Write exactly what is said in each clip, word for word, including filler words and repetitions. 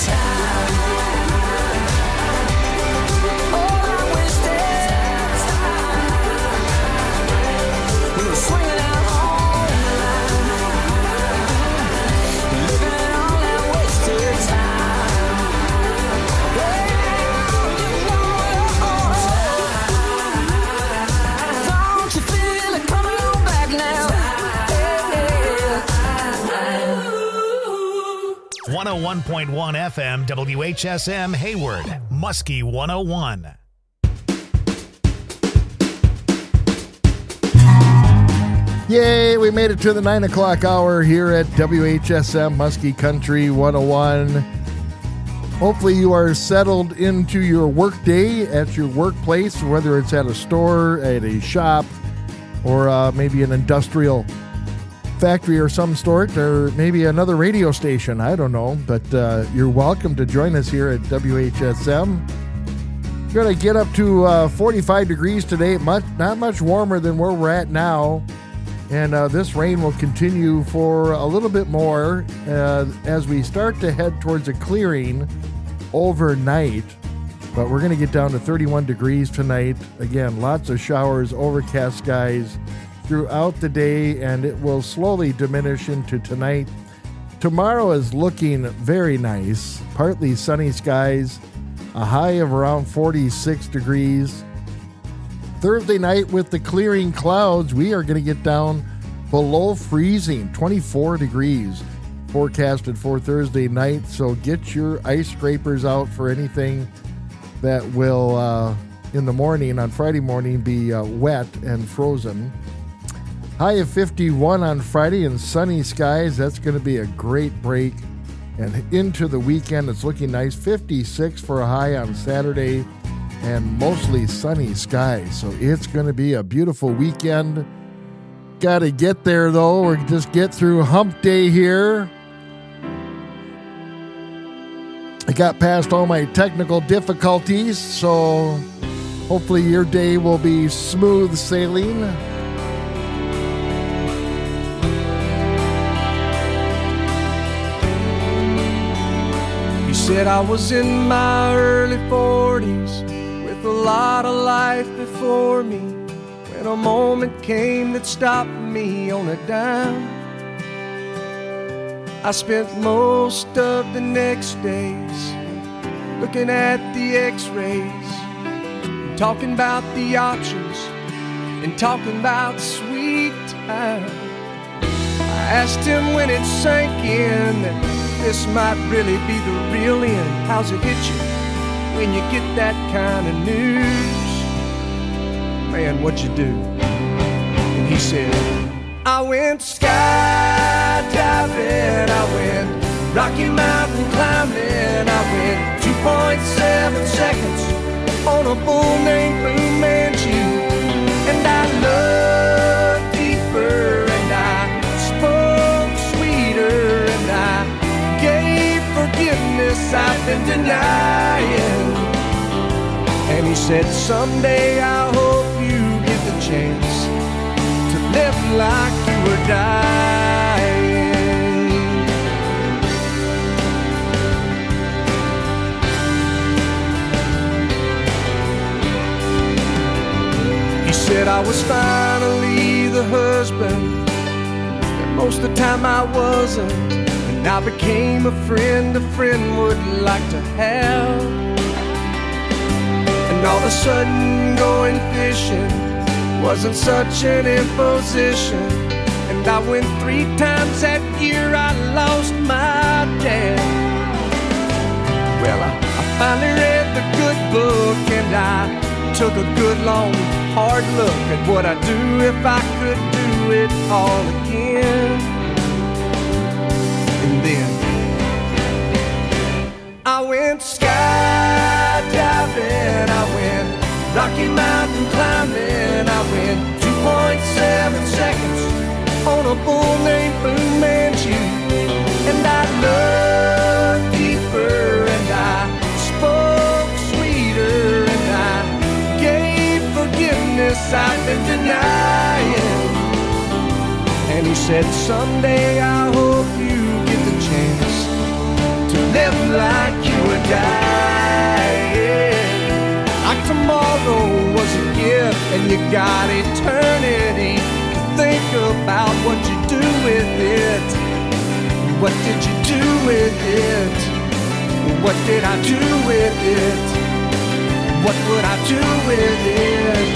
one oh one point one F M, W H S M, Hayward, Muskie one oh one. Yay, we made it to the nine o'clock hour here at W H S M, Muskie Country one oh one. Hopefully you are settled into your work day at your workplace, whether it's at a store, at a shop, or uh, maybe an industrial factory or some sort, or maybe another radio station. I don't know, but uh, you're welcome to join us here at W H S M. We're going to get up to uh, forty-five degrees today, much not much warmer than where we're at now. And uh, this rain will continue for a little bit more uh, as we start to head towards a clearing overnight. But we're going to get down to thirty-one degrees tonight. Again, lots of showers, overcast skies throughout the day, and it will slowly diminish into tonight. Tomorrow is looking very nice. Partly sunny skies, a high of around forty-six degrees. Thursday night with the clearing clouds, we are going to get down below freezing, twenty-four degrees forecasted for Thursday night. So get your ice scrapers out for anything that will, uh, in the morning, on Friday morning, be uh, wet and frozen. High of fifty-one on Friday and sunny skies. That's going to be a great break. And into the weekend, it's looking nice. fifty-six for a high on Saturday and mostly sunny skies. So it's going to be a beautiful weekend. Got to get there, though, or just get through hump day here. I got past all my technical difficulties, so hopefully your day will be smooth sailing. Said I was in my early forties with a lot of life before me when a moment came that stopped me on a dime. I spent most of the next days looking at the x-rays, talking about the options and talking about sweet time. I asked him when it sank in that this might really be the real end. How's it hit you when you get that kind of news? Man, what'd you do? And he said, I went skydiving, I went Rocky Mountain climbing, I went two point seven seconds on a bull named Blue Manchu. And I loved deeper, and I spoke sweeter, and I forgiveness I've been denying. And he said, someday I hope you get the chance to live like you were dying. He said I was finally the husband that most of the time I wasn't. I became a friend a friend would like to have. And all of a sudden going fishing wasn't such an imposition. And I went three times that year, I lost my dad. Well, I, I finally read the good book, and I took a good long hard look at what I'd do if I could do it all again. And then I went skydiving, I went Rocky Mountain climbing, I went two point seven seconds on a bull named Blue Manchu. And I loved deeper, and I spoke sweeter, and I gave forgiveness I've been denying. And he said, someday I hope you get the chance to live like you were dying. Like tomorrow was a gift and you got eternity to think about what you do with it. What did you do with it? What did I do with it? What would I do with it?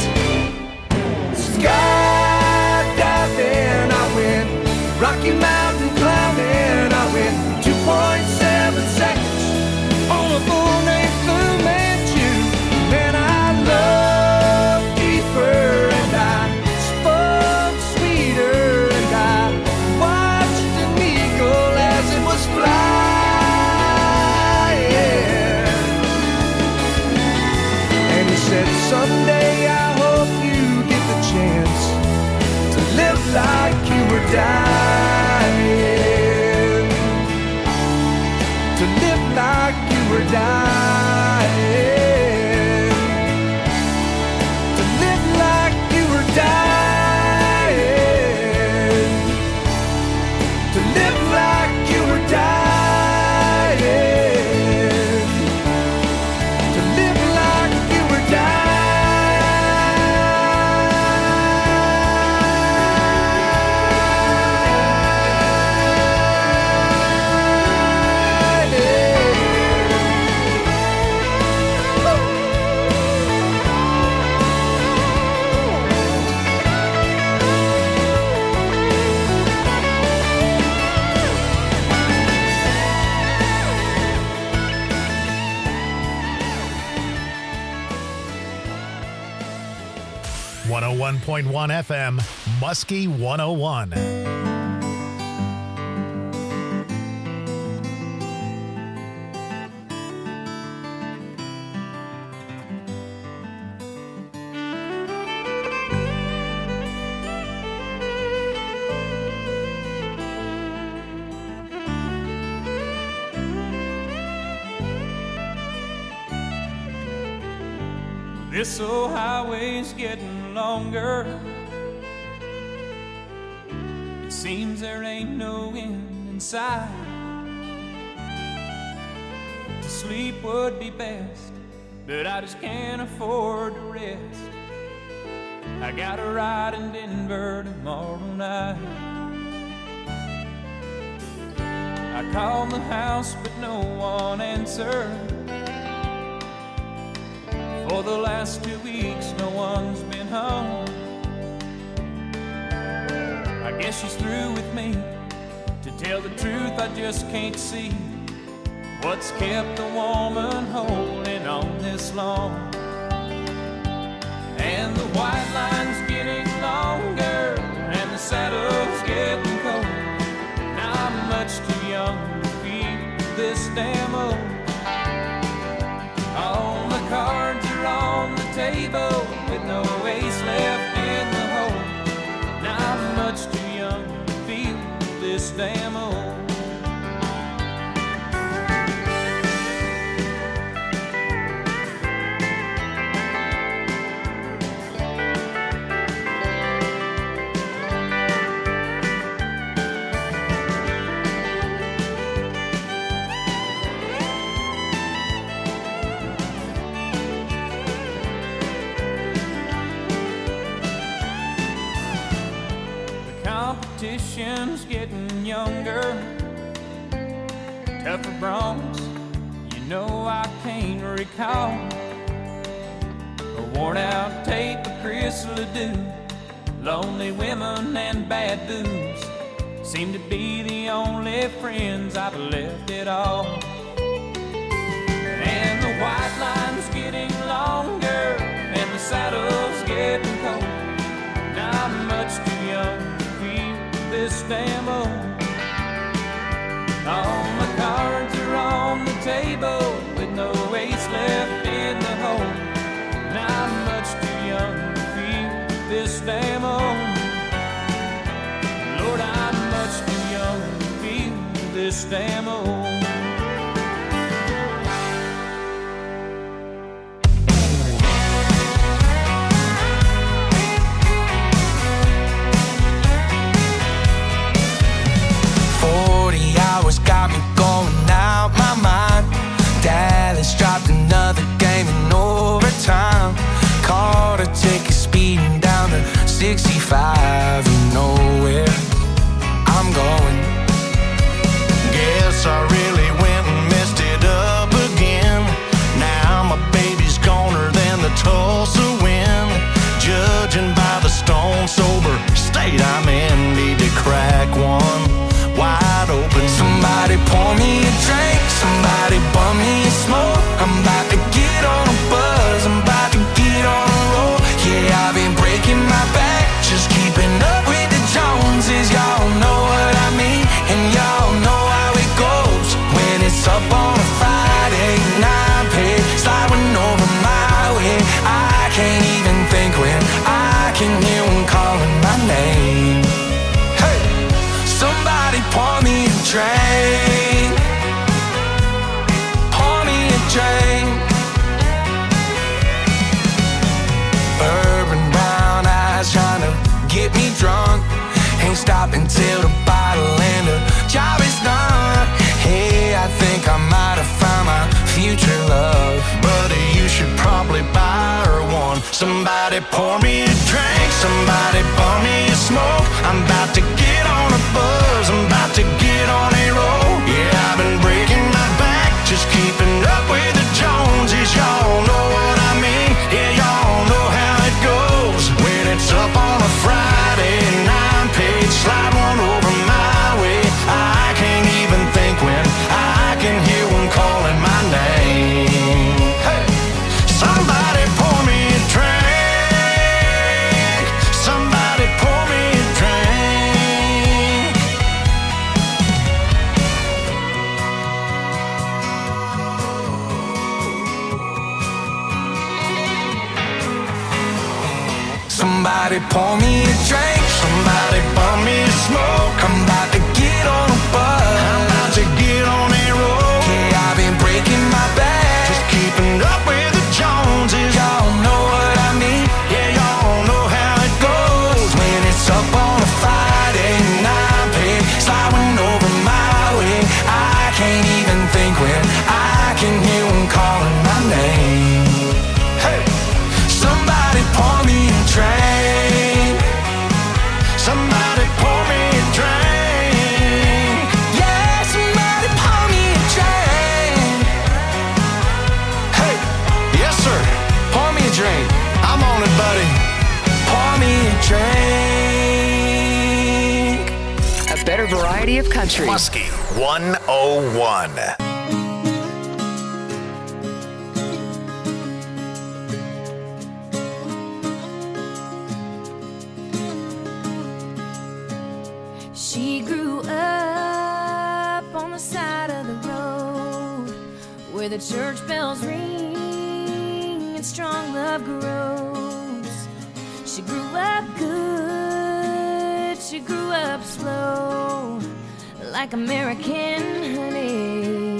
Skydiving, I went Rocky Mountain climbing, I went two point seven seconds on a bull named Fu Manchu. Man, I loved deeper and I spoke sweeter and I watched an eagle as it was flying. And he said, someday I hope you get the chance to live like you were dying. To live like you were dying. To live like you were dying. To live like you were dying. To live like you were dying. one oh one point one F M, Muskie one oh one. This old highway's getting longer. It seems there ain't no end in sight. To sleep would be best, but I just can't afford to rest. I got a ride in Denver tomorrow night. I called the house, but no one answered. For the last two weeks, no one's been home. I guess she's through with me. To tell the truth, I just can't see what's kept a woman holding on this long. And the white line's getting longer, and the saddle's getting cold. Now I'm much too young to feel this damn old. All the cards are on the table with no ace left in the hole. Now I'm much too young to feel this damn old. Competition's getting younger, tougher broncs, you know I can't recall. A worn out tape of Chris Ledoux, lonely women and bad booze seem to be the only friends I've left at all. And the white line's getting longer, and the saddle's getting cold. Now I'm much too young this damn old. All my cards are on the table with no ace left in the hole. Now I'm much too young to feel this damn old. Lord, I'm much too young to feel this damn old. Got me going out my mind. sixty-five, you know where I'm going. Guess I really went and messed it up again. Now my baby's goner than the Tulsa wind. Judging by the stone sober state I'm in, need to crack one wide open. Somebody pour me a drink, somebody bum me a smoke. I'm about to get on a buzz, I'm about to get on a roll. Yeah, I've been breaking my back, just keeping up with the Joneses. Y'all know what I mean, and y'all know how it goes. When it's up on a Friday night, pay sliding over my way. I can't even think when I can hear them calling my name. Hey, somebody pour me a drink, pour me a drink. Urban brown eyes trying to get me drunk. Ain't stopping till the bottle and the job is done. Hey, I think I might have found my future love. Buddy, you should probably buy her one. Somebody pour me a drink, somebody pour me a smoke. I'm about to get on a buzz, I'm about to get on a roll. Yeah, I've been breaking my back, just keeping up with the Joneses. Y'all know what I mean, yeah, y'all know how it goes. When it's up on a Friday nine page, slide one over my way. I can't even think when I can hear one calling my name. Hey, somebody pour me a drink, somebody pour me a drink. Somebody pour me a drink, somebody pour me a smoke. I'm about to get on a buzz, I'm about to get on a roll. Yeah, I've been breaking my back, just keeping up with the Joneses. Y'all know what I mean, yeah, y'all know how it goes. When it's up on a Friday night, pay sliding over my way. I can't even think when I can hear them calling my name. Hey, somebody pour me a drink, somebody pour me a drink. Yeah, somebody pour me a drink. Hey, yes sir, pour me a drink. I'm on it, buddy. Pour me a drink. A better variety of country. Muskie one oh one. She grew up on the side of the road where the church bells ring and strong love grows. She grew up good, she grew up slow, like American honey.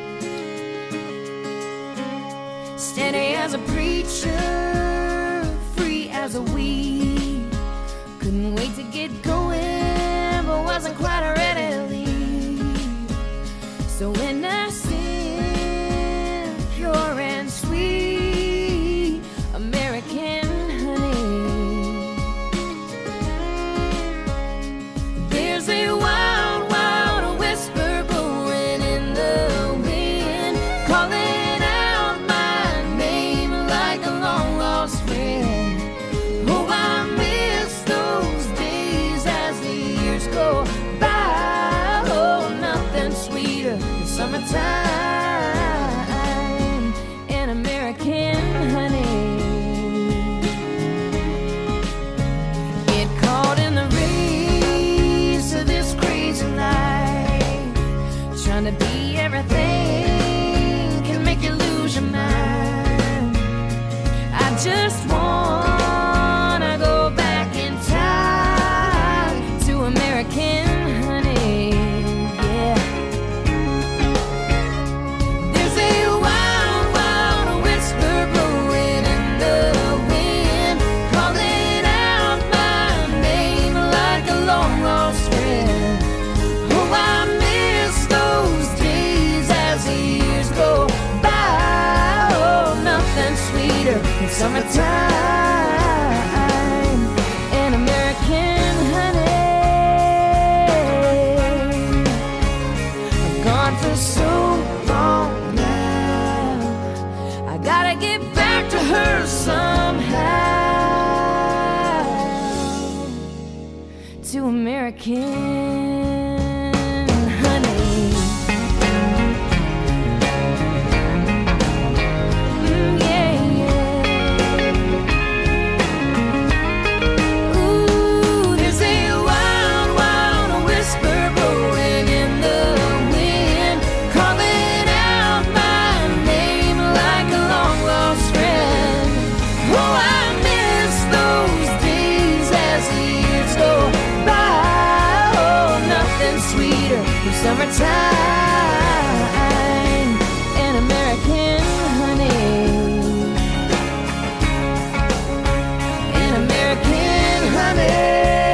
Steady as a preacher, free as a weed. Couldn't wait to get going, but wasn't quite ready to leave. So innocent, pure and sweet, American honey. There's a wild, wild whisper blowing in the wind, calling out my name like a long lost friend. Oh, I miss those days as the years go by. Oh, nothing sweeter than summertime and American honey. Get caught in the race of this crazy life, trying to be everything can make you lose your mind. I just wanna go back in time to American honey, yeah. There's a wild, wild whisper blowing in the wind, calling out my name like a long lost friend. Oh, I miss those days as the years go by. Oh, nothing sweeter than summertime and honey. Mm, yeah, yeah. Ooh, there's a wild, wild whisper blowing in the wind, calling out my name like a long lost friend. Oh, I miss those days as the years go by. Oh, nothing sweeter than summertime and American honey. And American honey.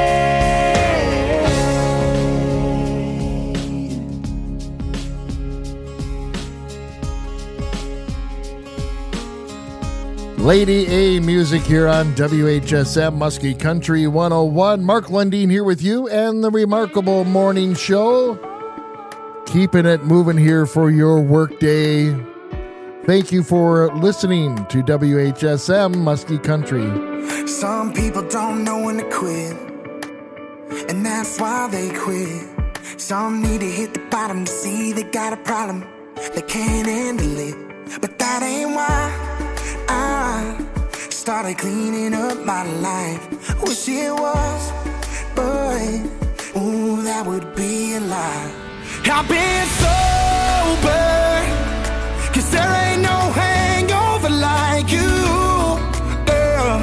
Lady A music here on W H S M Muskie Country one oh one. Mark Lundeen here with you and the Remarkable Morning Show. Keeping it moving here for your workday. Thank you for listening to W H S M Muskie Country. Some people don't know when to quit, and that's why they quit. Some need to hit the bottom to see they got a problem, they can't handle it. But that ain't why I started cleaning up my life. Wish it was, but ooh, that would be a lie. I've been sober, cause there ain't no hangover like you, girl.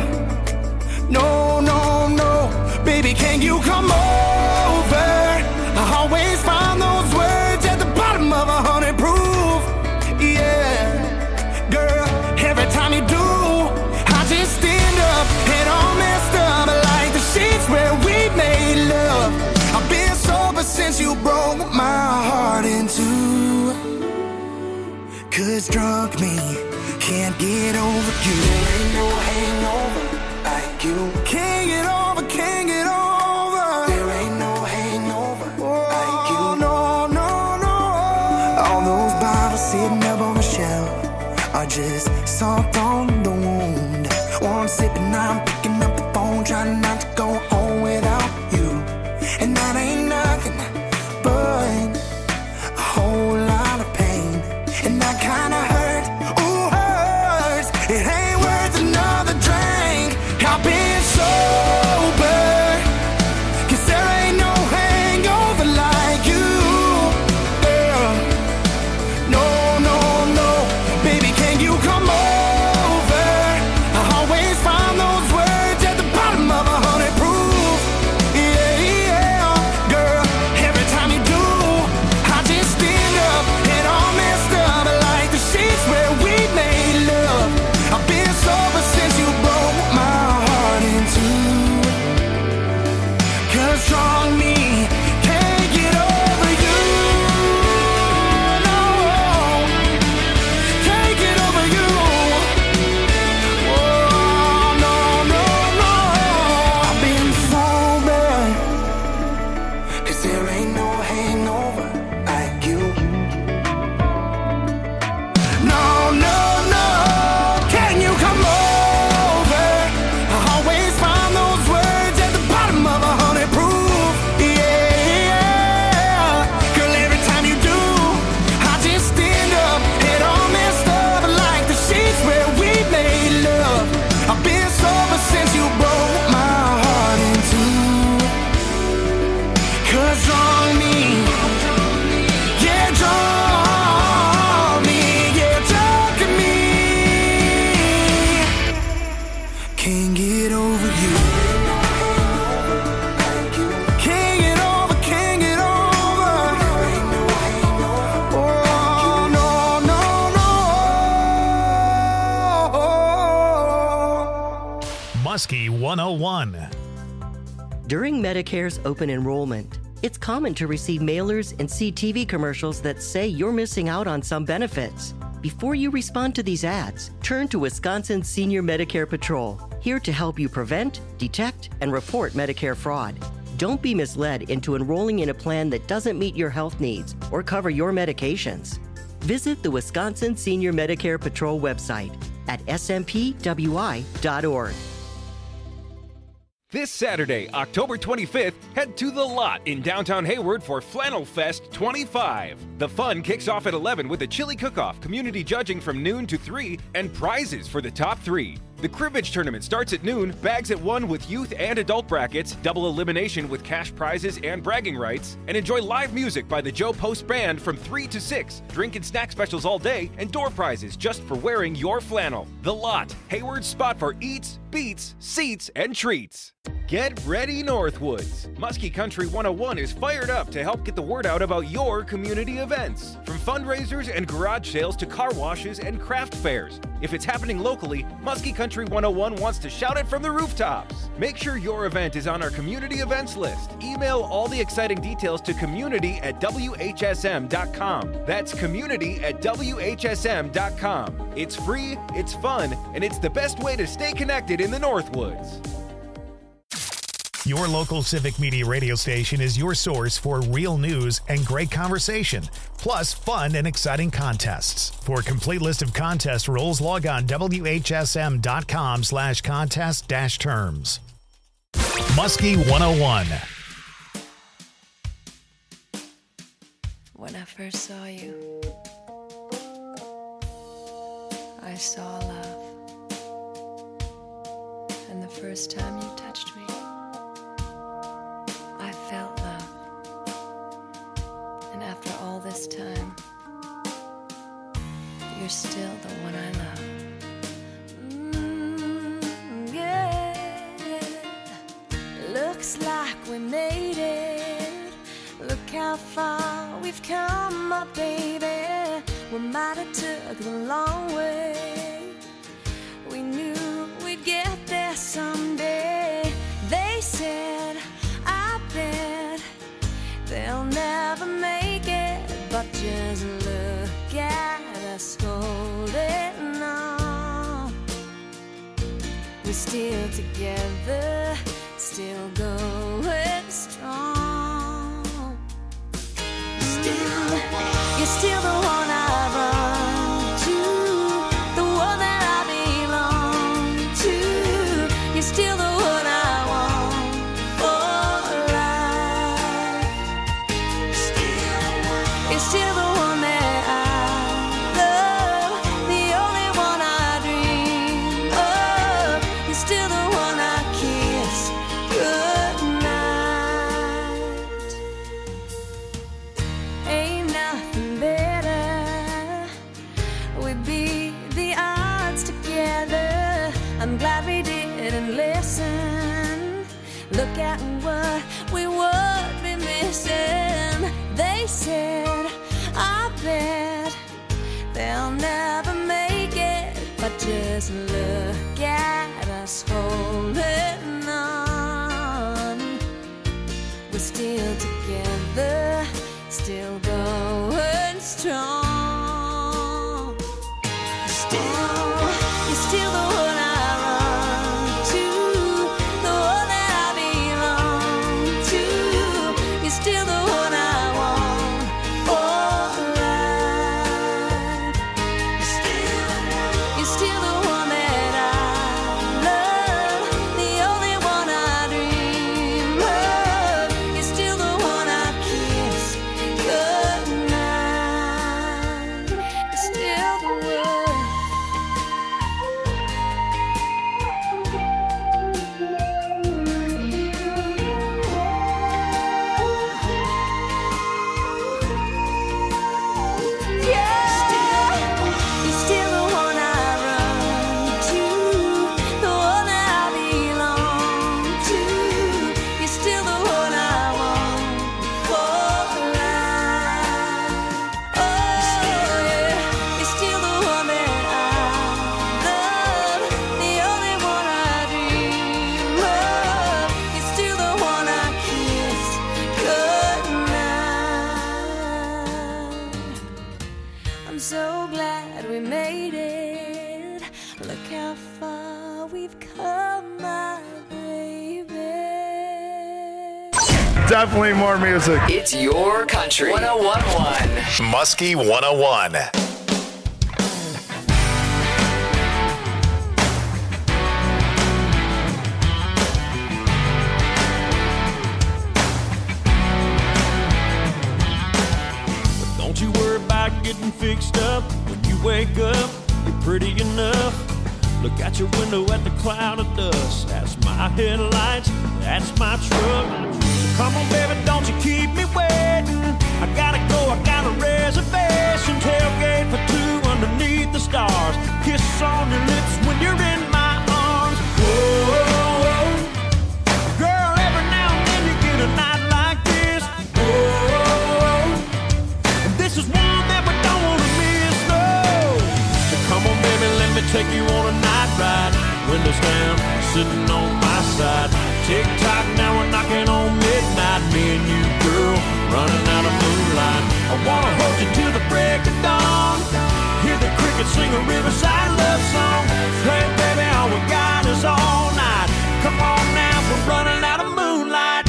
No, no, no, baby, can you come over? I always find those words at the bottom of a hundred proof. Yeah, girl, every time you do, I just stand up and all messed up like the sheets where we made love. I've been sober since you broke my heart in two. Cause drunk me can't get over you. There ain't no hangover like you. Can't get over, can't get over. There ain't no hangover like you. No, no, no. All those bottles sitting up on the shelf are just salt on the wound. One sip and I'm picking up the phone, trying not to go home without you. And that ain't nothing but a whole lot of pain. And that kinda hurt, ooh, hurts. It ain't worth another drink. I've been sober, cause there ain't no hangover like you, girl. No, no, no, baby, can you come over? I always find those words at the bottom of a hundred proof. Yeah, yeah, girl, every time you do, I just stand up and all messed up like the sheets where we made love. I've been sober since you broke my heart in two. Cause strong me can't get over you. No, can't get over you. Oh, no, no, no. I've been sober, cause there ain't no hangover like you. No, no, no, can you come over? I always find those words at the bottom of a hundred proof. Yeah, girl, every time you do, I just stand up and all messed up like the sheets where we made love. I've been sober since you broke my heart in two. Cause drunk me, yeah, drunk me, yeah, drunk me, can't get over you. Can't get over, can't get over. Oh, no, no, no. Muskie one oh one. During Medicare's open enrollment, it's common to receive mailers and see T V commercials that say you're missing out on some benefits. Before you respond to these ads, turn to Wisconsin Senior Medicare Patrol, here to help you prevent, detect, and report Medicare fraud. Don't be misled into enrolling in a plan that doesn't meet your health needs or cover your medications. Visit the Wisconsin Senior Medicare Patrol website at s m p w i dot org. This Saturday, October twenty-fifth, head to The Lot in downtown Hayward for Flannel Fest twenty-five. The fun kicks off at eleven with a chili cook-off, community judging from noon to three, and prizes for the top three. The cribbage tournament starts at noon, bags at one with youth and adult brackets, double elimination with cash prizes and bragging rights, and enjoy live music by the Joe Post Band from three to six, drink and snack specials all day, and door prizes just for wearing your flannel. The Lot, Hayward's spot for eats, beats, seats, and treats. Get ready, Northwoods! Muskie Country one oh one is fired up to help get the word out about your community events. From fundraisers and garage sales to car washes and craft fairs. If it's happening locally, Muskie Country one oh one wants to shout it from the rooftops. Make sure your event is on our community events list. Email all the exciting details to community at W H S M dot com. That's community at W H S M dot com. It's free, it's fun, and it's the best way to stay connected in the Northwoods. Your local Civic Media radio station is your source for real news and great conversation, plus fun and exciting contests. For a complete list of contest rules, log on W H S M dot com slash contest dash terms. Muskie one oh one. When I first saw you, I saw love. And the first time you touched me, I felt love. And after all this time, you're still the one I love. Mm, yeah. Looks like we made it. Look how far we've come, my baby. We might have took the long way. We knew we'd get there someday. They said, I bet they'll never make it, but just look at us holding on. We're still together, still going strong. Still, you're still the one I run to, the one that I belong to. You're still the one I want for life. You're still the one that I love, the only one I dream of. You're still the one I kiss goodnight. Ain't nothing better. We beat the odds together. I'm glad we didn't listen. Look at what we would be missing. They said, I bet they'll never make it, but just look at us holding on. We're still together, still going strong. Still, you're still the one I run to, the one that I belong to. You're still the one I want for life. You're still the one that I love, the only one I dream of. You're still the one I kiss goodnight. You're still the one. Yeah, you're still the one I run to, the one that I belong to. You're still the one I want for life. Oh yeah, you're still the one that I love, the only one I dream of. You're still the one I kiss goodnight. I'm so glad we made it. Look how far we've come, my baby. Definitely more music. It's your country. one oh one point one. Muskie one oh one. fixed up. When you wake up, you're pretty enough. Look out your window at the cloud of dust. That's my headlights, that's my truck. So come on, baby, don't you keep me waiting. I gotta go, I got a reservation. Tailgate for two underneath the stars. Kiss on your lips when you're in my arms. Whoa, girl, every now and then you get a night like this. Whoa, and this is one that we don't wanna miss, no. So come on, baby, let me take you on a night ride. Windows down, sitting on my side. Tick tock, now we're knocking on midnight. Me and you, girl, running out of moonlight. I wanna hold you till the break of dawn. Hear the crickets sing a riverside love song. Hey, baby, all we got is all night. Come on now, we're running out of moonlight.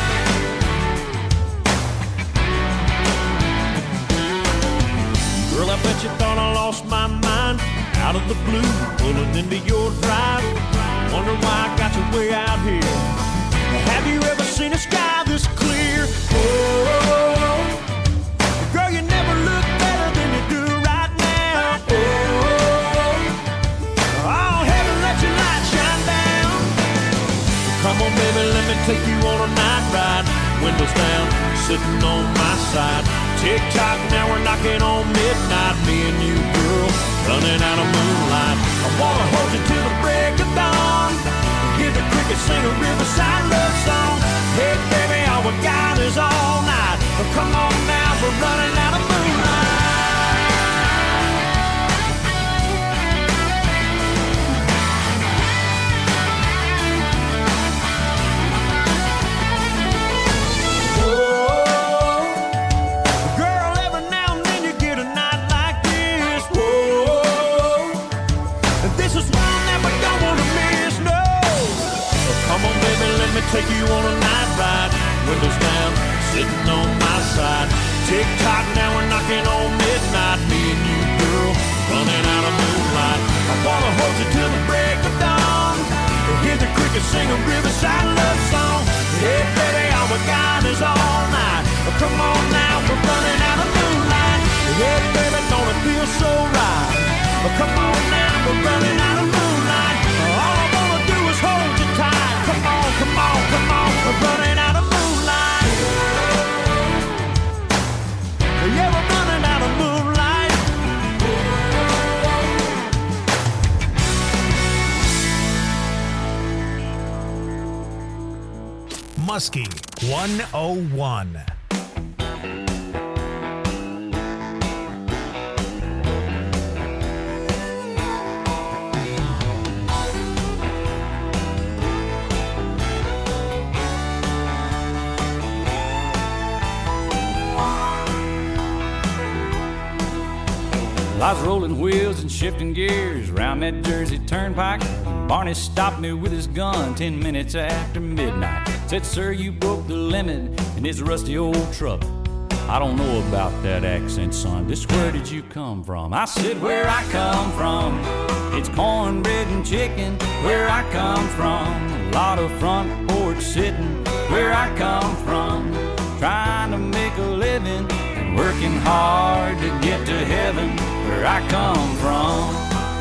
Girl, I bet you thought I lost my mind. Out of the blue, pulling into your drive. Wonder why I got you way out here. Have you ever seen a sky this clear? Oh, girl, you never look better than you do right now. Oh, oh, heaven, let your light shine down. Come on, baby, let me take you on a night ride. Windows down, sitting on my side. Tick tock, now we're knocking on midnight. Me and you, girl, running out of moonlight. I wanna hold you till the break of dawn. Hear the crickets sing a riverside love song. Hey, baby, all we got is all night. Oh, come on now, we're running out of moonlight. Take you on a night ride, windows down, sitting on my side. Tick tock, now we're knocking on midnight. Me and you, girl, running out of moonlight. I wanna hold you till the break of dawn. Hear the crickets sing a riverside love song. Hey, baby, all we got is all night. Oh, come on now, we're running out of moonlight. Hey, baby, don't it feel so right? Oh, come on now, we're running out of moonlight. All I wanna do is hold you tight. Come on, come on, come on, we're running out of moonlight. Yeah, we're running out of moonlight. Muskie one oh one. I was rolling wheels and shifting gears around that Jersey turnpike. Barney stopped me with his gun ten minutes after midnight. Said, sir, you broke the limit in his rusty old truck. I don't know about that accent, son. Just where did you come from? I said, where I come from, it's cornbread and chicken. Where I come from, a lot of front porch sitting. Where I come from, trying to make a living and working hard to get to heaven. Where I come from,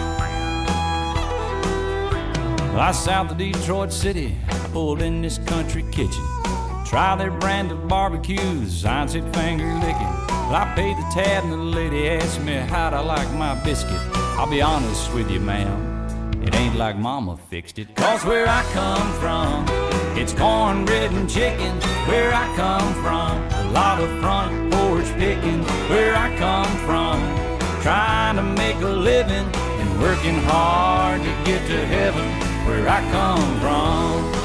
I south of Detroit City, I pulled in this country kitchen. Try their brand of barbecues, I said finger licking. Well, I paid the tab and the lady asked me how'd I like my biscuit. I'll be honest with you, ma'am, it ain't like mama fixed it. Cause where I come from, it's cornbread and chicken. Where I come from, a lot of front porch picking. Where I come from, trying to make a living and working hard to get to heaven. Where I come from.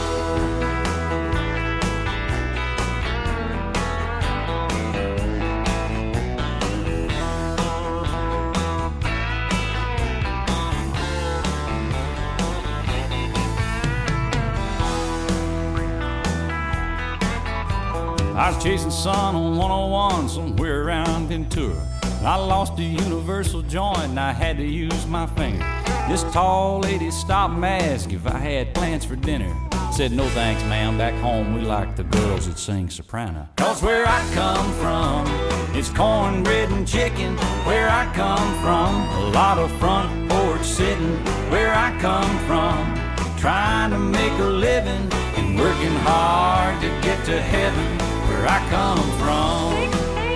I was chasing sun on one oh one somewhere around Ventura. I lost a universal joint and I had to use my finger. This tall lady stopped and asked if I had plans for dinner. Said, no thanks, ma'am. Back home, we like the girls that sing soprano. Cause where I come from, it's cornbread and chicken. Where I come from, a lot of front porch sitting. Where I come from, trying to make a living and working hard to get to heaven. Where I come from.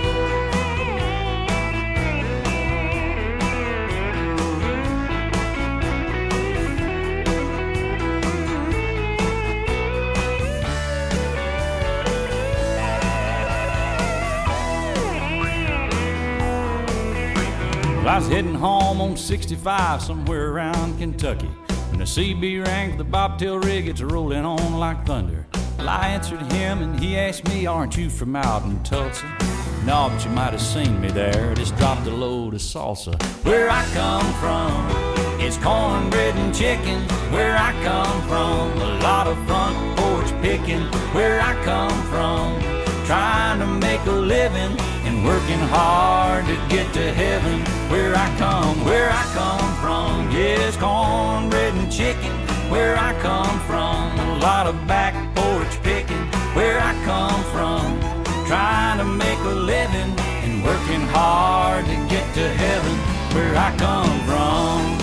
Well, I was heading home on sixty-five somewhere around Kentucky when the C B rang for the bobtail rig. It's rolling on like thunder. Well, I answered him and he asked me, aren't you from out in Tulsa? No, but you might have seen me there. Just dropped a load of salsa. Where I come from, it's cornbread and chicken. Where I come from, a lot of front porch picking. Where I come from, trying to make a living and working hard to get to heaven. Where I come, where I come from, yes, cornbread and chicken. Where I come from, a lot of back porch picking. Where I come from, trying to make a living and working hard to get to heaven. Where I come from,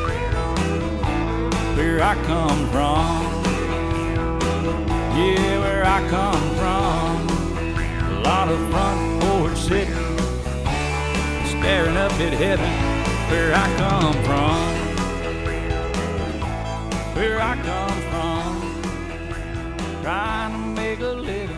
where I come from, yeah, where I come from, a lot of front porch sitting, staring up at heaven. Where I come from, where I come from, trying to make a living.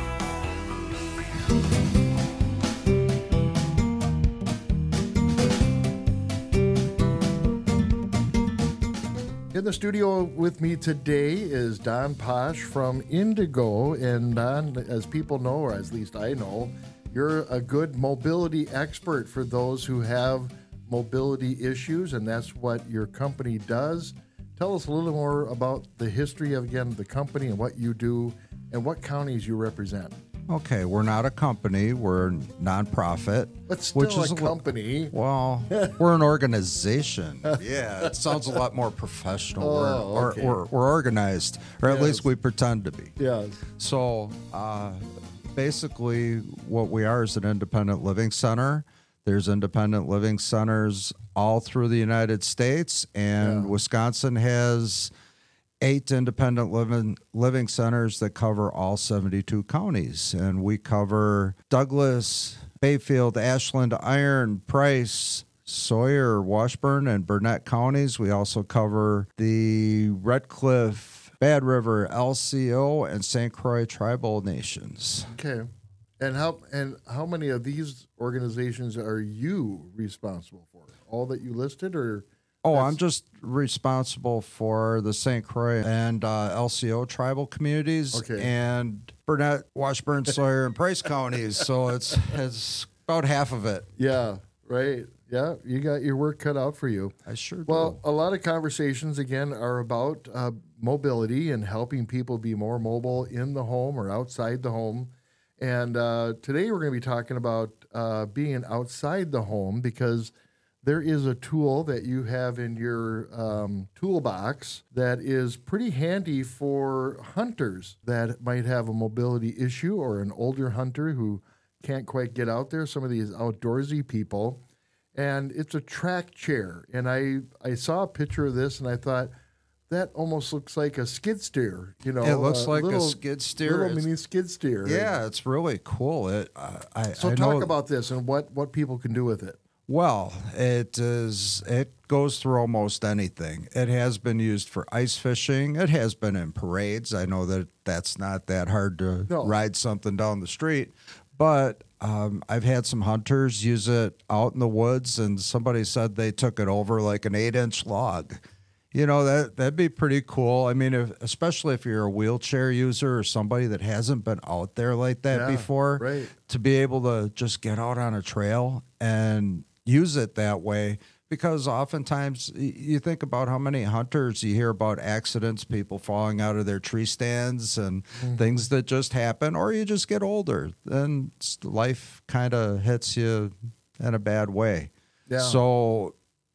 In the studio with me today is Don Posh from Indigo. And Don, as people know, or at least I know, you're a good mobility expert for those who have mobility issues, and that's what your company does. Tell us a little more about the history of, again, the company and what you do and what counties you represent. Okay, we're not a company. We're a nonprofit. But still which is a company. Well, we're an organization. Yeah, it sounds a lot more professional. Oh, we're, okay. we're, we're, we're organized, or at Yes. least we pretend to be. Yes. So uh, basically what we are is an independent living center. There's independent living centers all through the United States, and Yeah. Wisconsin has eight independent living living centers that cover all seventy-two counties. And we cover Douglas, Bayfield, Ashland, Iron, Price, Sawyer, Washburn, and Burnett counties. We also cover the Red Cliff, Bad River, L C O, and Saint Croix tribal nations. Okay. And how and how many of these organizations are you responsible for? All that you listed, or? Oh, I'm just responsible for the Saint Croix and uh, L C O tribal communities, Okay. and Burnett, Washburn, Sawyer, and Price counties. So it's it's about half of it. Yeah, right. Yeah, you got your work cut out for you. I sure Well, do. a lot of conversations, again, are about uh, mobility and helping people be more mobile in the home or outside the home. And uh, today we're going to be talking about uh, being outside the home, because there is a tool that you have in your um, toolbox that is pretty handy for hunters that might have a mobility issue, or an older hunter who can't quite get out there, some of these outdoorsy people. And it's a track chair. And I, I saw a picture of this and I thought, that almost looks like a skid steer. You know, It looks a like little, a skid steer. little It's- mini skid steer. Yeah, it's really cool. It. Uh, I, So I talk know, about this and what, what people can do with it. Well, it is. It goes through almost anything. It has been used for ice fishing. It has been in parades. I know that that's not that hard to No. ride something down the street, but um, I've had some hunters use it out in the woods, and somebody said they took it over like an eight-inch log. You know, that that'd be pretty cool. I mean, if, especially if you're a wheelchair user or somebody that hasn't been out there like that Yeah, before, right. to be able to just get out on a trail and use it that way. Because oftentimes y- you think about how many hunters you hear about accidents, people falling out of their tree stands and Mm-hmm. things that just happen, or you just get older, then s- life kind of hits you in a bad way. Yeah. So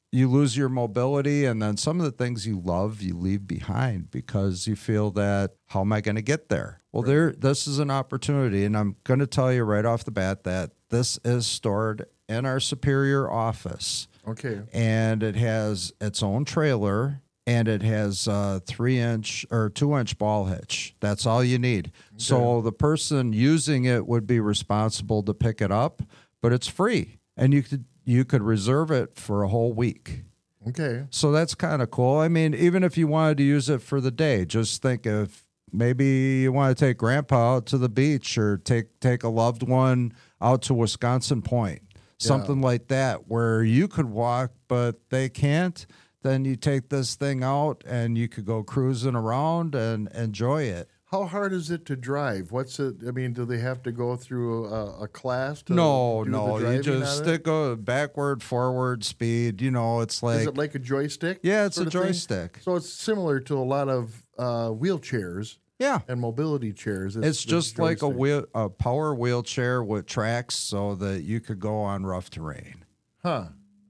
you lose your mobility, and then some of the things you love you leave behind because you feel that, how am I going to get there? Well, right. there this is an opportunity, and I'm going to tell you right off the bat that this is stored in our Superior office. Okay. And it has its own trailer, and it has a three inch or two inch ball hitch. That's all you need. Okay. So the person using it would be responsible to pick it up, but it's free, and you could you could reserve it for a whole week. Okay. So that's kind of cool. I mean, even if you wanted to use it for the day, just think if maybe you want to take grandpa out to the beach or take take a loved one out to Wisconsin Point, something yeah. like that, where you could walk, but they can't. Then you take this thing out and you could go cruising around and enjoy it. How hard is it to drive? What's it? I mean, do they have to go through a, a class? To no, do no. The you just stick go backward, forward, speed. You know, it's like. Is it like a joystick? Yeah, it's a joystick. Thing? So it's similar to a lot of uh, wheelchairs. Yeah, and mobility chairs. It's, it's just like a wheel, a power wheelchair with tracks, so that you could go on rough terrain. Huh?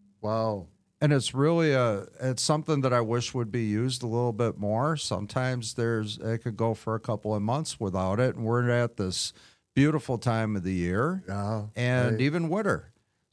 Wow. And it's really a, it's something that I wish would be used a little bit more. Sometimes there's, it could go for a couple of months without it. And we're at this beautiful time of the year yeah, and right. even winter.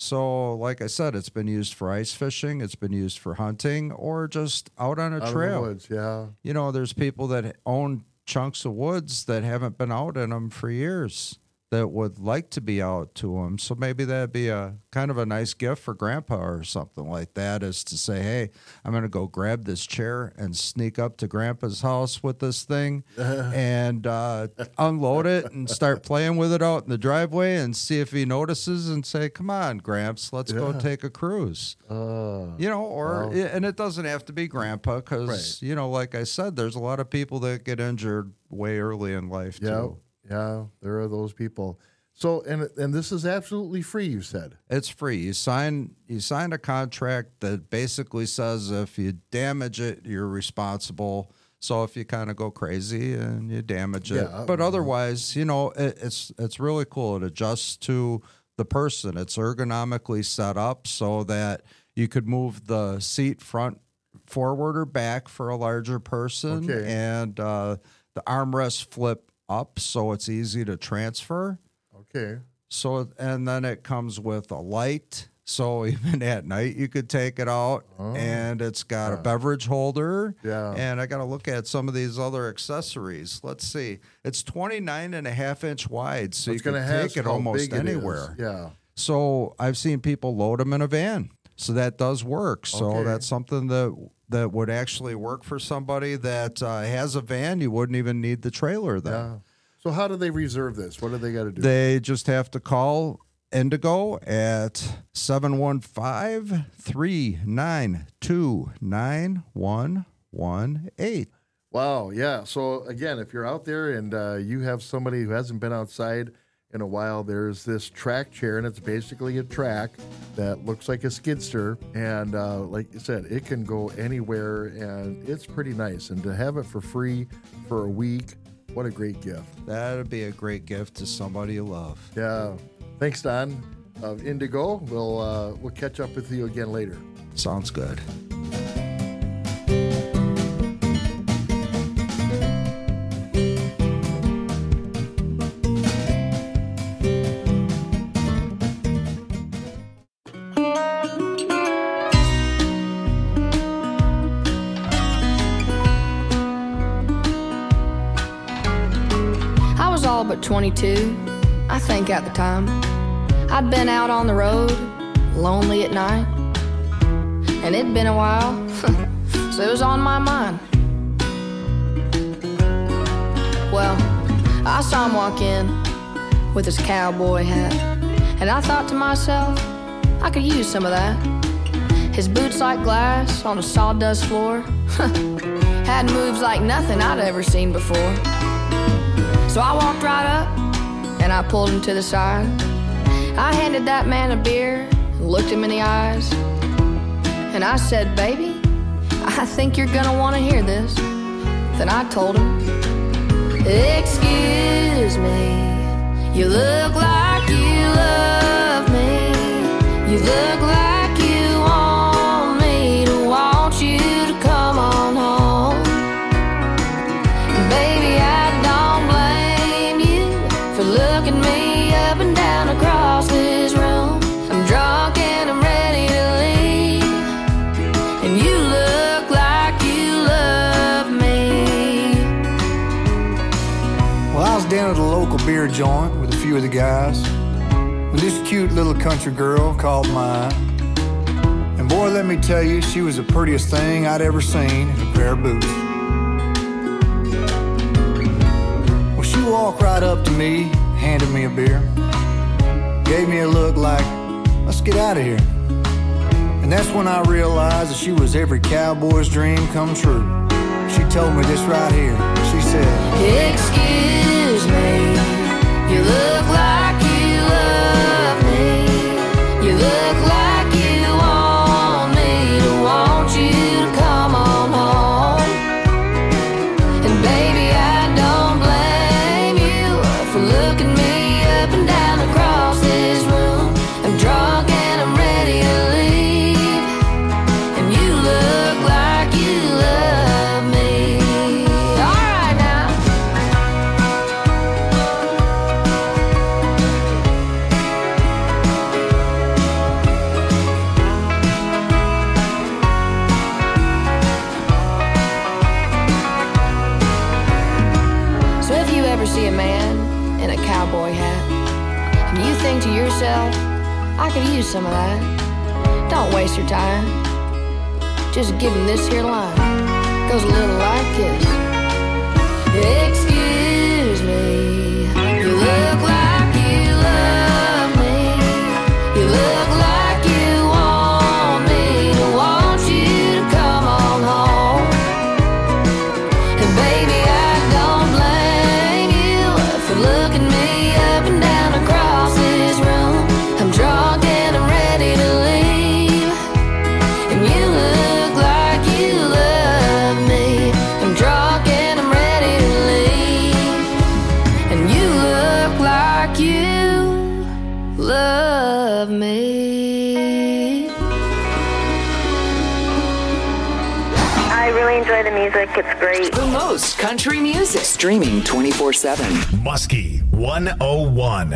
So like I said, it's been used for ice fishing. It's been used for hunting or just out on a out trail. In the woods, yeah. You know, there's people that own chunks of woods that haven't been out in them for years that would like to be out to them. So maybe that'd be a kind of a nice gift for grandpa or something like that, is to say, hey, I'm going to go grab this chair and sneak up to grandpa's house with this thing and uh, unload it and start playing with it out in the driveway and see if he notices and say, come on, Gramps, let's yeah. go take a cruise. Uh, you know, or, well. and it doesn't have to be grandpa because, right. you know, like I said, there's a lot of people that get injured way early in life yeah. too. Yeah, there are those people. So, and and this is absolutely free, you said? It's free. You sign you sign a contract that basically says if you damage it, you're responsible. So if you kind of go crazy and you damage it, yeah, but otherwise, you know, it, it's it's really cool. It adjusts to the person. It's ergonomically set up so that you could move the seat front forward or back for a larger person, okay. and uh, the armrests flip up so it's easy to transfer. Okay. So, and then it comes with a light. So even at night you could take it out, oh. and it's got yeah. a beverage holder. Yeah. And I got to look at some of these other accessories. Let's see. It's twenty-nine and a half inch wide. So it's you can take it almost it anywhere. Is. Yeah. So I've seen people load them in a van. So that does work. So okay. that's something that that would actually work for somebody that uh, has a van. You wouldn't even need the trailer then. Yeah. So how do they reserve this? What do they got to do? They just have to call Indigo at seven one five, three nine two, nine one one eight. Wow, yeah. So again, if you're out there and uh, you have somebody who hasn't been outside in a while, there's this track chair, and it's basically a track that looks like a skidster. And uh, like you said, it can go anywhere, and it's pretty nice. And to have it for free for a week, what a great gift. That'd be a great gift to somebody you love. Yeah. Thanks, Don of Indigo. We'll, uh, we'll catch up with you again later. Sounds good. But twenty-two, I think at the time. I'd been out on the road, lonely at night, and it'd been a while, so it was on my mind. Well, I saw him walk in with his cowboy hat, and I thought to myself, I could use some of that. His boots like glass on a sawdust floor had moves like nothing I'd ever seen before. So I walked right up, and I pulled him to the side. I handed that man a beer, and looked him in the eyes, and I said, baby, I think you're gonna wanna hear this. Then I told him, excuse me, you look like you love me. You look like you want me. down to the local beer joint with a few of the guys when this cute little country girl called mine. And boy, let me tell you, she was the prettiest thing I'd ever seen in a pair of boots. Well, she walked right up to me, handed me a beer, gave me a look like, let's get out of here. And that's when I realized that she was every cowboy's dream come true. She told me this right here. She said, excuse me, you look like you love me. You look like you want me to want you to come on home. And baby, I don't blame you for looking me up and down across this room. I'm drunk and I'm ready to leave, and you look like you love me. All right now. So if you ever see a man in a cowboy hat and you think to yourself, I could use some of that, don't waste your time. Just give him this here line. Goes a little like this. Excuse me, you look like you love me. You look like you want me to want you to come on home. And baby, I don't blame you for looking me up and down across this room. I'm drunk and I'm ready to leave, and you look like you love me. I'm drunk and I'm ready to leave, and you look like you love me. I really enjoy the music. It's great. The most country music. Streaming twenty-four seven. Muskie one oh one.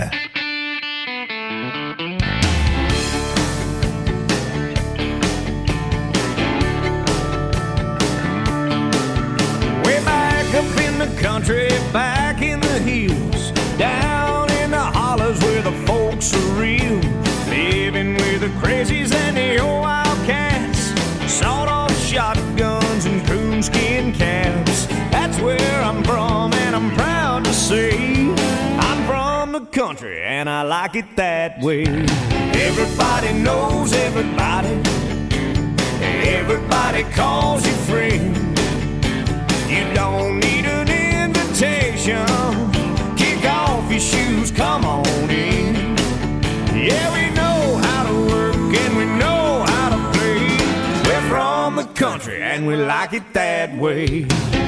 Way back up in the country, back in the hills, down in the hollers where the folks are real, living with the crazies and the old wildcats, sawed-off shotguns and coonskin caps. That's where I'm from, and I'm proud to say I'm from the country, and I like it that way. Everybody knows everybody, everybody calls you friend. You don't need an invitation. Kick off your shoes, come on in. Yeah, we know how to work and we know how to play. We're from the country and we like it that way.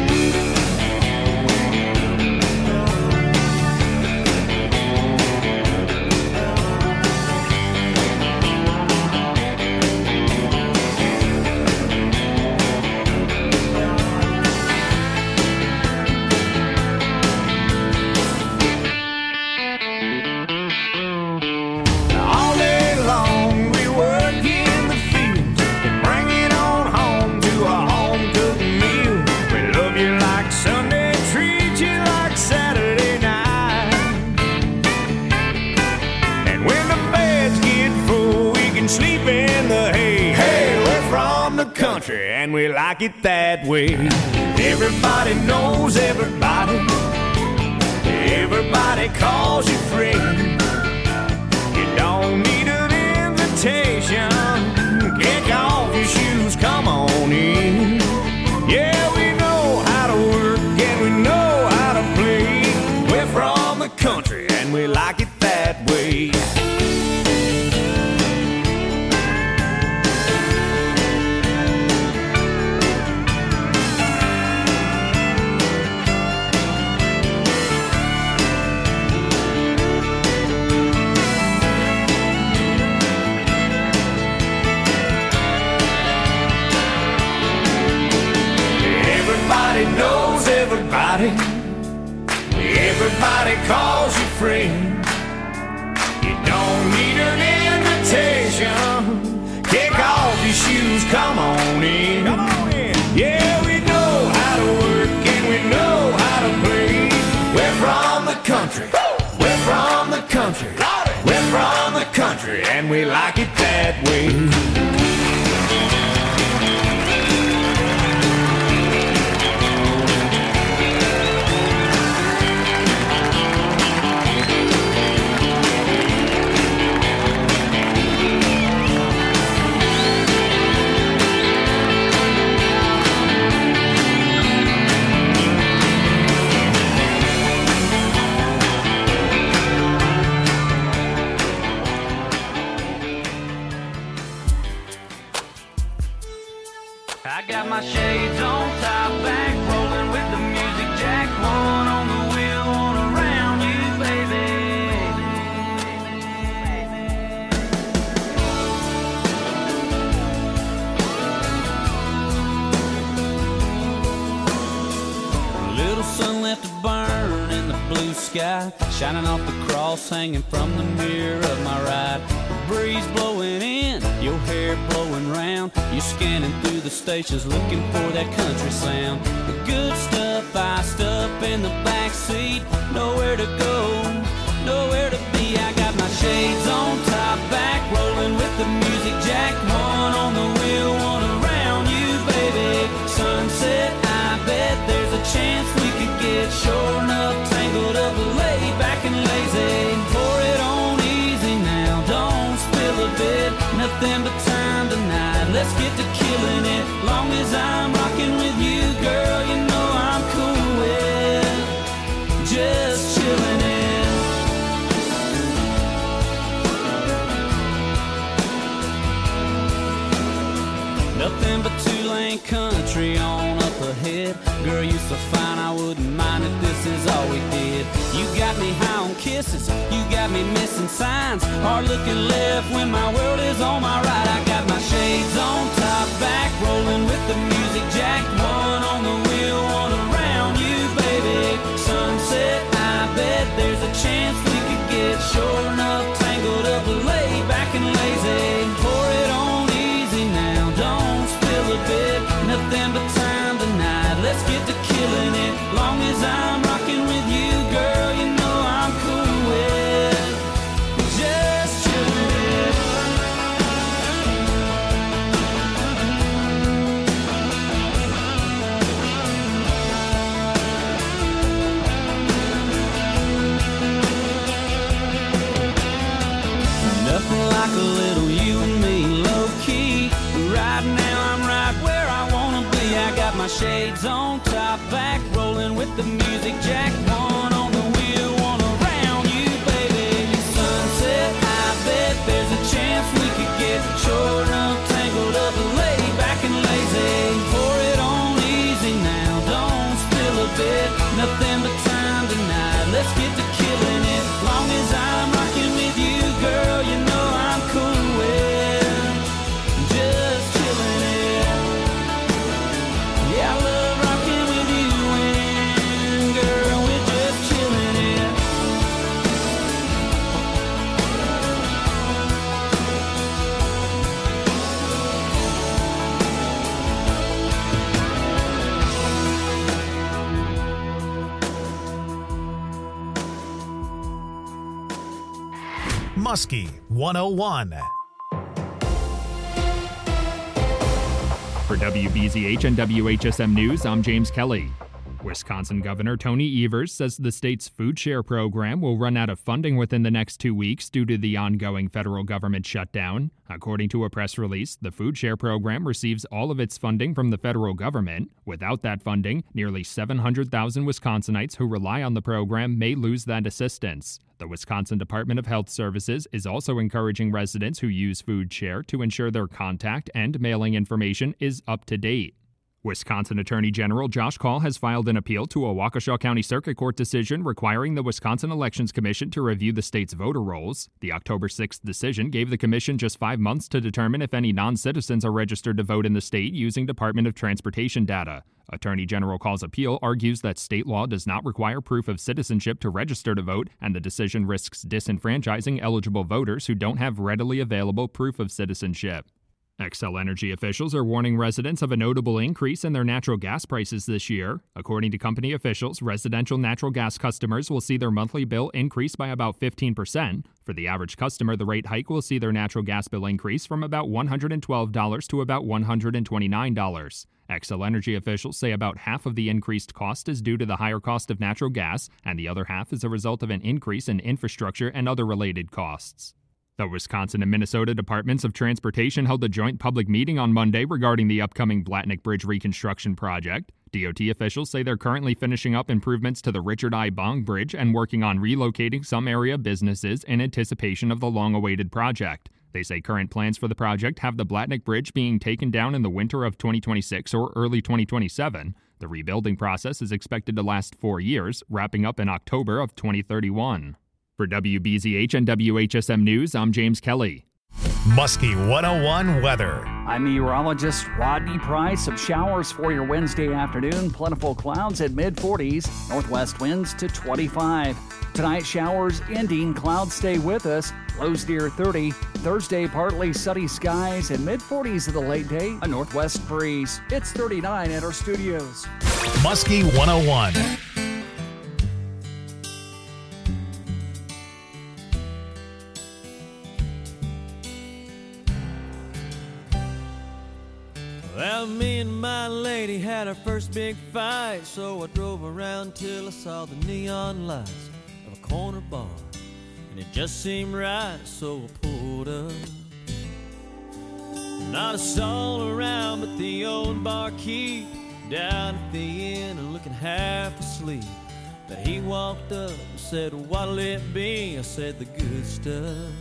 All day long we work in the fields and bring it on home to a home-cooked meal. We love you like Sunday, treat you like Saturday night. And when the beds get full, we can sleep in the hay. Hey, we're from the country and we like it that way. Everybody knows everybody, everybody calls you friend. You don't need an invitation. Kick off your shoes, come on in. Yeah, we know how to work and we know how to play. We're from the country and we like it that way. Everybody knows everybody, everybody calls you friend. You don't need an invitation. Kick off your shoes, come on in. Come on in. Yeah, we know how to work and we know how to play. We're from the country like it that way. I got my shades on, top back, rolling with the music jack. One on the wheel, one around you, A little sun left to burn in the blue sky, shining off the cross hanging from the mirror of my ride. The breeze blowing in, your hair blowing round. You're scanning through the stations looking for that country sound. The good stuff iced up in the back seat. Nowhere to go, nowhere to be. I got my shades on, top back, rolling with the music jack. One on the wheel, one around you, baby. Sunset, I bet there's a chance we could get sure enough tangled up, laid back and lazy. Pour it on easy now, don't spill a bit. Nothing but time tonight, let's get to killing it. Long as I'm rocking with you, girl, you know I'm cool with just chilling it. Nothing but two-lane country on up ahead. Girl, you so fine, I wouldn't mind if this is all we did. You got me high on kisses, you got me missing signs. Hard looking left when my world is on my right. I got my shades on, top back, rolling with the music jack. One on the wheel, one around you, baby. Sunset, I bet there's a chance we could get sure enough tangled up, laid back and lazy. Pour it on easy now, don't spill a bit. Nothing but time tonight, let's get to killing it. Long as I'm rocking with you, girl, you know I'm cool with just chilling it. Nothing like a little you and me, low key. Right now I'm right where I wanna be. I got my shades on, top back, rolling with the music jack. One on the wheel, one around you, baby. Sunset, I bet there's a chance we could get sure enough tangled up, laid back and lazy. Pour it on easy now, don't spill a bit. Nothing but time tonight, let's get to killing it. Long as I'm rocking with you, girl, you know I'm cool with just chilling it. Yeah, I love rocking with you, and girl, we're just chilling it. Muskie one oh one. For W B Z H and W H S M News, I'm James Kelly. Wisconsin Governor Tony Evers says the state's food share program will run out of funding within the next two weeks due to the ongoing federal government shutdown. According to a press release, the food share program receives all of its funding from the federal government. Without that funding, nearly seven hundred thousand Wisconsinites who rely on the program may lose that assistance. The Wisconsin Department of Health Services is also encouraging residents who use food share to ensure their contact and mailing information is up to date. Wisconsin Attorney General Josh Kaul has filed an appeal to a Waukesha County Circuit Court decision requiring the Wisconsin Elections Commission to review the state's voter rolls. The October sixth decision gave the commission just five months to determine if any non-citizens are registered to vote in the state using Department of Transportation data. Attorney General Kaul's appeal argues that state law does not require proof of citizenship to register to vote, and the decision risks disenfranchising eligible voters who don't have readily available proof of citizenship. Xcel Energy officials are warning residents of a notable increase in their natural gas prices this year. According to company officials, residential natural gas customers will see their monthly bill increase by about fifteen percent. For the average customer, the rate hike will see their natural gas bill increase from about one hundred twelve dollars to about one hundred twenty-nine dollars. Xcel Energy officials say about half of the increased cost is due to the higher cost of natural gas, and the other half is a result of an increase in infrastructure and other related costs. The Wisconsin and Minnesota Departments of Transportation held a joint public meeting on Monday regarding the upcoming Blatnick Bridge reconstruction project. D O T officials say they're currently finishing up improvements to the Richard I. Bong Bridge and working on relocating some area businesses in anticipation of the long-awaited project. They say current plans for the project have the Blatnick Bridge being taken down in the winter of twenty twenty-six or early twenty twenty-seven. The rebuilding process is expected to last four years, wrapping up in October of twenty thirty-one. For W B Z H and W H S M News, I'm James Kelly. Muskie one oh one weather. I'm meteorologist Rodney Price. Some showers for your Wednesday afternoon. Plentiful clouds at mid forties. Northwest winds to twenty-five. Tonight, showers ending. Clouds stay with us. Lows near thirty. Thursday, partly sunny skies and mid forties of the late day. A northwest breeze. It's thirty-nine at our studios. Muskie one oh one. Well, me and my lady had our first big fight, so I drove around till I saw the neon lights of a corner bar, and it just seemed right, so I pulled up. Not a soul around but the old barkeep down at the inn and looking half asleep. But he walked up and said, "What'll it be?" I said, "The good stuff."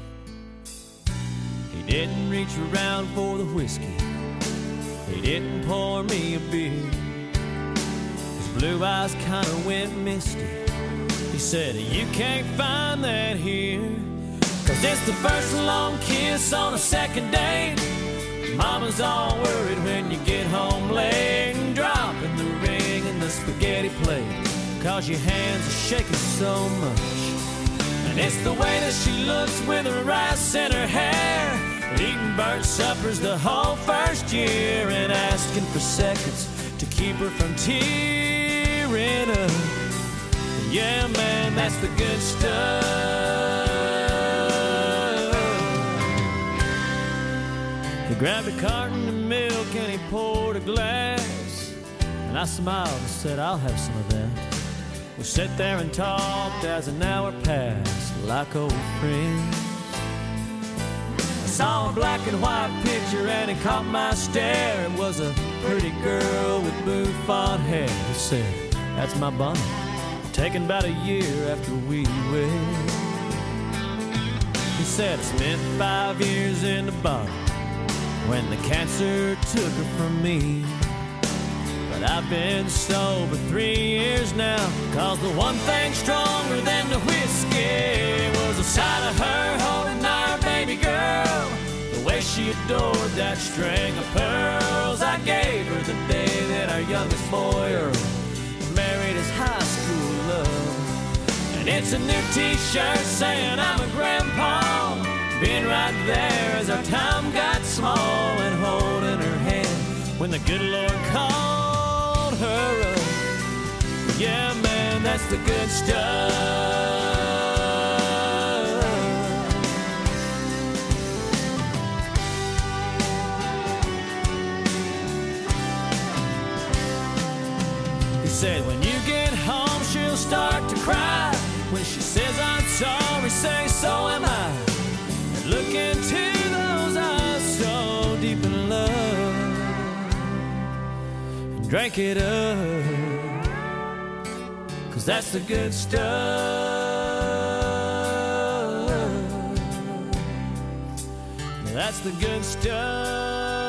He didn't reach around for the whiskey. He didn't pour me a beer. His blue eyes kind of went misty. He said, "You can't find that here, 'cause it's the first long kiss on a second date. Mama's all worried when you get home late and dropping the ring in the spaghetti plate, 'cause your hands are shaking so much. And it's the way that she looks with her rice in her hair, eating burnt suppers the whole first year and asking for seconds to keep her from tearing up. Yeah, man, that's the good stuff." He grabbed a carton of milk and he poured a glass, and I smiled and said, "I'll have some of that." We sat there and talked as an hour passed like old friends. Saw a black and white picture and it caught my stare. It was a pretty girl with bouffant hair. He said, "That's my Bonnie, taken about a year after we wed." He said, "I spent five years in the bottle when the cancer took her from me. But I've been sober three years now, 'cause the one thing stronger than the whiskey was the sight of her holding our baby girl. The way she adored that string of pearls I gave her the day that our youngest boy Earl married his high school love. And it's a new t-shirt saying I'm a grandpa, being right there as our time got small and holding her hand when the good Lord called her up. Yeah, man, that's the good stuff." He said, "When you get home, she'll start to cry. When she says I'm sorry, say so am I. And look into those eyes so deep in love, and drink it up, 'cause that's the good stuff. That's the good stuff."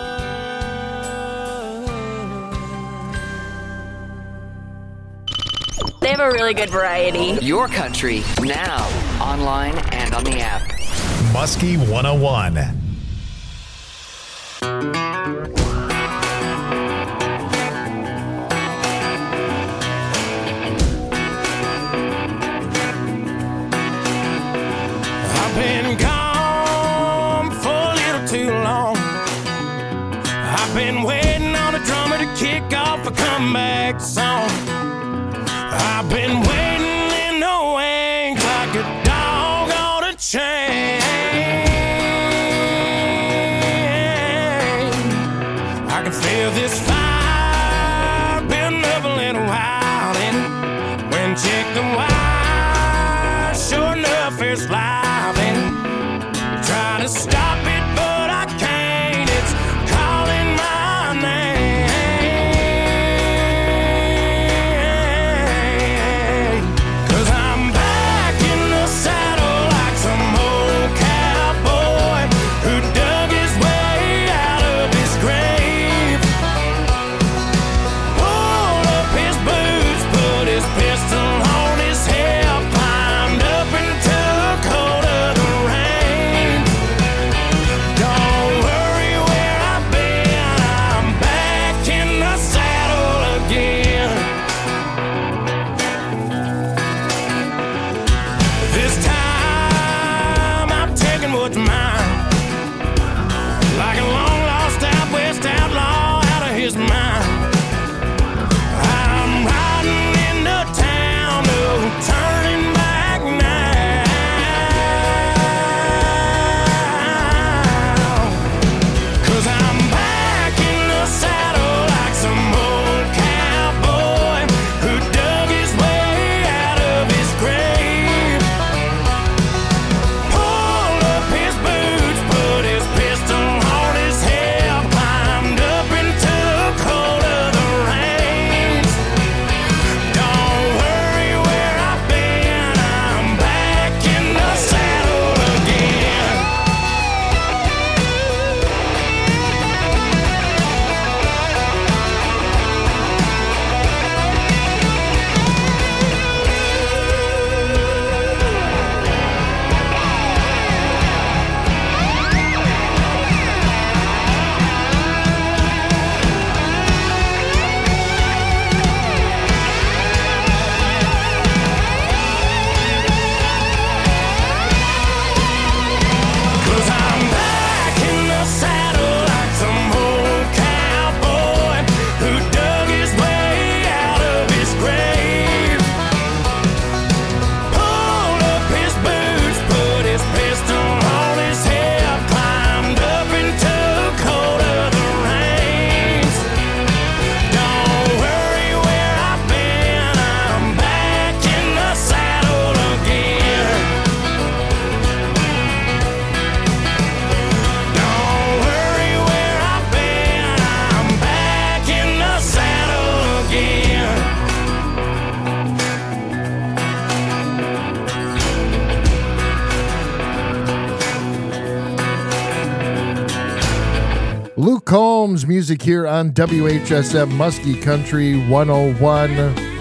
They have a really good variety. Your country, now, online and on the app. Muskie one oh one. I've been gone for a little too long. kick off a comeback song. I've been waiting in the wings like a dog on a chain. I can feel this fire been up a little while, and when check the wire, sure enough it's live, and trying to stop it but I can't. It's calling my name, 'cause I'm back in the saddle like some old cowboy who dug his way out of his grave. Pulled up his boots, put his pistol on his hip, climbed up and took hold of the reins. Don't worry where I've been, I'm back in the saddle again. This time I'm taking what's mine, like a long lost out west outlaw out of his mind. I'm riding into town, no turning back now, 'cause I'm back in the saddle like some old cowboy who dug his way out of his grave. Pulled up his boots, put his pistol on his hip, climbed up and took hold of the reins. Don't worry where I've been, I'm back in the saddle again. Cause I'm back in the saddle like some old cowboy who dug his way out of his grave. Pulled up his boots, put his pistol on his hip, climbed up and took hold of the reins. Don't worry where I've been, I'm back in the saddle again. Don't worry where I've been, I'm back in the saddle again. Luke Combs music here on W H S M Muskie Country one oh one.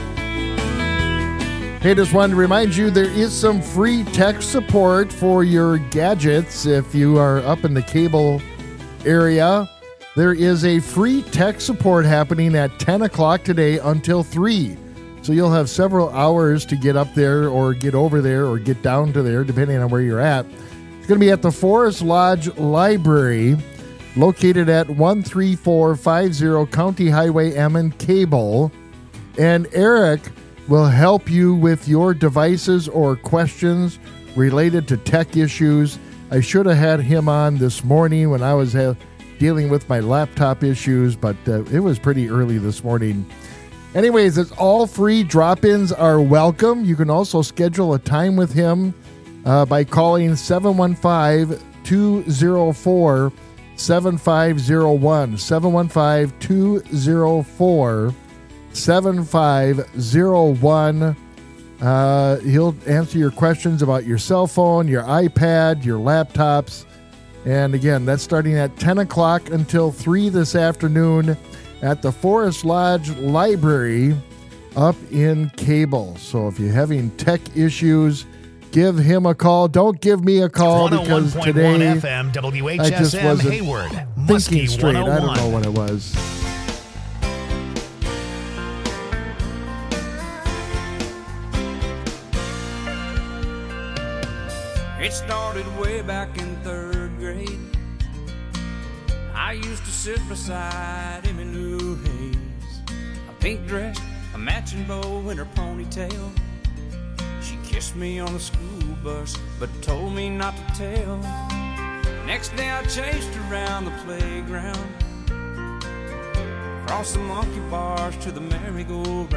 Hey, just wanted to remind you there is some free tech support for your gadgets if you are up in the cable area. There is a free tech support happening at ten o'clock today until three. So you'll have several hours to get up there or get over there or get down to there, depending on where you're at. It's going to be at the Forest Lodge Library, located at one three four five zero County Highway M in Cable. And Eric will help you with your devices or questions related to tech issues. I should have had him on this morning when I was uh, dealing with my laptop issues, but uh, it was pretty early this morning. Anyways, it's all free. Drop-ins are welcome. You can also schedule a time with him uh, by calling seven one five, two zero four, seven five zero one, seven one five, two zero four, seven five zero one. Uh, he'll answer your questions about your cell phone, your iPad, your laptops. And again, that's starting at ten o'clock until three this afternoon at the Forest Lodge Library up in Cable. So if you're having tech issues, give him a call. Don't give me a call because today F M, W H S M, I just wasn't Hayward, thinking Muskie straight. I don't one oh one. know what it was. It started way back in third grade. I used to sit beside him in New Haven. pink dress, a matching bow in her ponytail. She kissed me on the school bus, but told me not to tell. Next day I chased her around the playground, across the monkey bars to the merry-go-round.